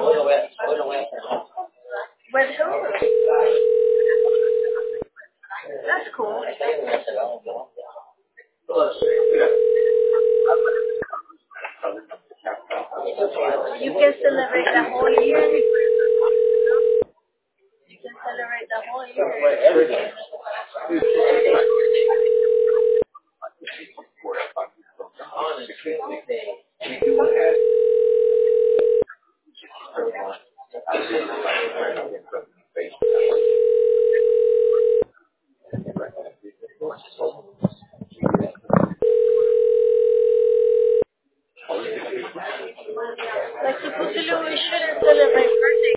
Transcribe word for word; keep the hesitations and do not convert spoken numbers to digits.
With who? That's cool. You can celebrate the whole year. You can celebrate the whole year.